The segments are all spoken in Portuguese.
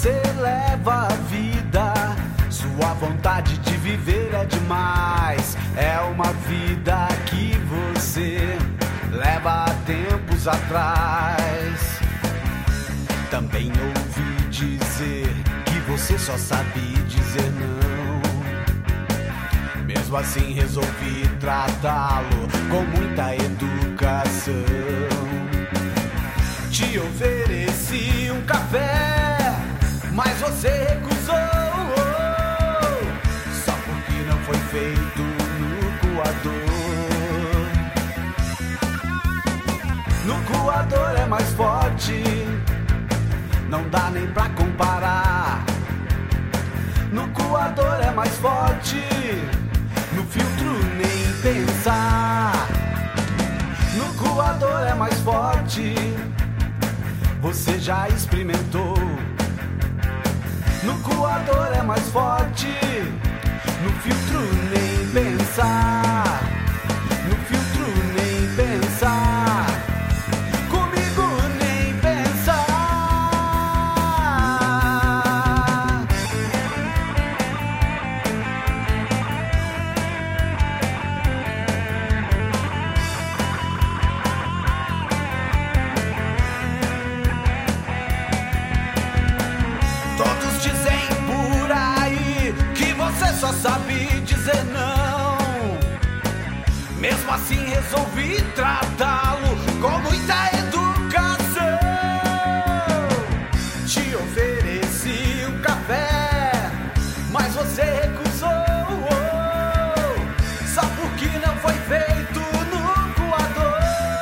você leva a vida. Sua vontade de viver é demais. É uma vida que você leva há tempos atrás. Também ouvi dizer que você só sabe dizer não. Mesmo assim resolvi tratá-lo com muita educação. Te ofereci um café, mas você recusou. Só porque não foi feito no coador. No coador é mais forte, não dá nem pra comparar. No coador é mais forte, no filtro nem pensar. No coador é mais forte, você já experimentou. No coador é mais forte, no filtro nem pensar. No filtro nem pensar. Comigo nem pensar. Todos dizem por aí que você só sabe dizer não. Mesmo assim resolvi tratá-lo com muita educação. Te ofereci um café, mas você recusou. Só porque não foi feito no coador.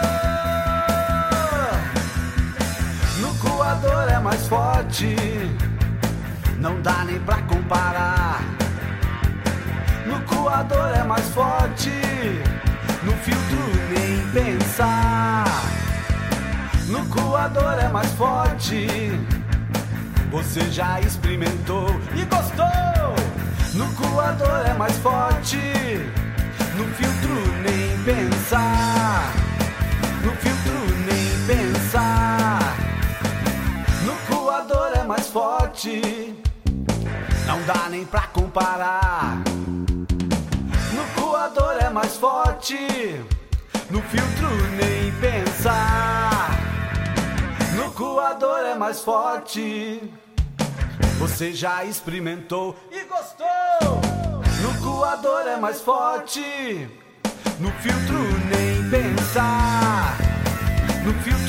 No coador é mais forte, não dá nem pra comparar. No coador é mais forte, no filtro nem pensar. No coador é mais forte, você já experimentou e gostou. No coador é mais forte, no filtro nem pensar. No filtro nem pensar. No coador é mais forte, não dá nem pra comparar. No coador é mais forte, no filtro nem pensar. No coador é mais forte, você já experimentou e gostou. No coador é mais forte, no filtro nem pensar. No filtro